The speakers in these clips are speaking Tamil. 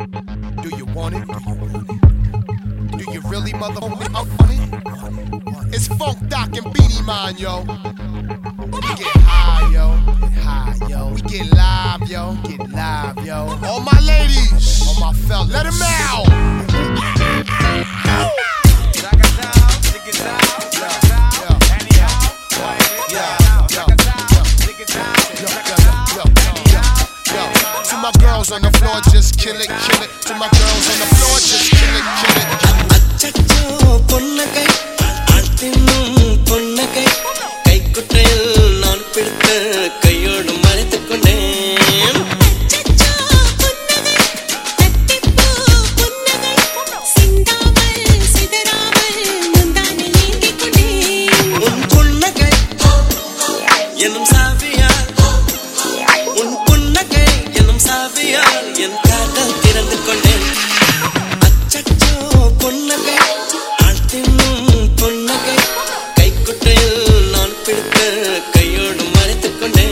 Do you want it? Do you really, motherfucker, want it? It's Funk Doc and Beanie Man, yo. We get high, yo. We get live, yo. All my ladies, all my fellas, let them out. To my girls on the floor, just kill it. To my girls on the floor, just kill it. Achacho ponnakai, altinum ponnakai, kai kuttel naan pidutha kayodu marithukonde. Achacho ponnakai, tattipu ponnakai, sindaval sidaraval mundane engikonde. Un ponnakai, enum saviyal, un ponnakai, enum saviyal, en kaadal thirandu konde. பொன்னகை ஆழ்த்தினும் பொன்னகை கை குட்டையில் நான் பிடித்த கையோடு மறைத்துக் கொண்டேன்.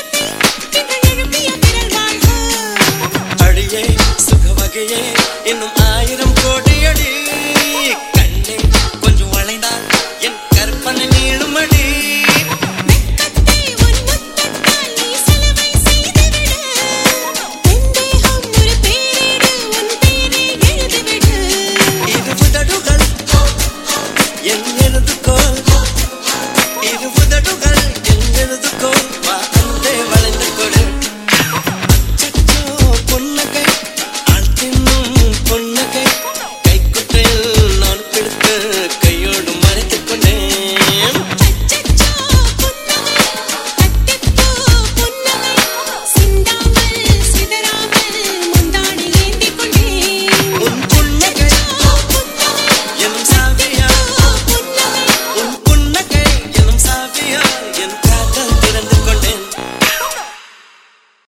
இன்னும்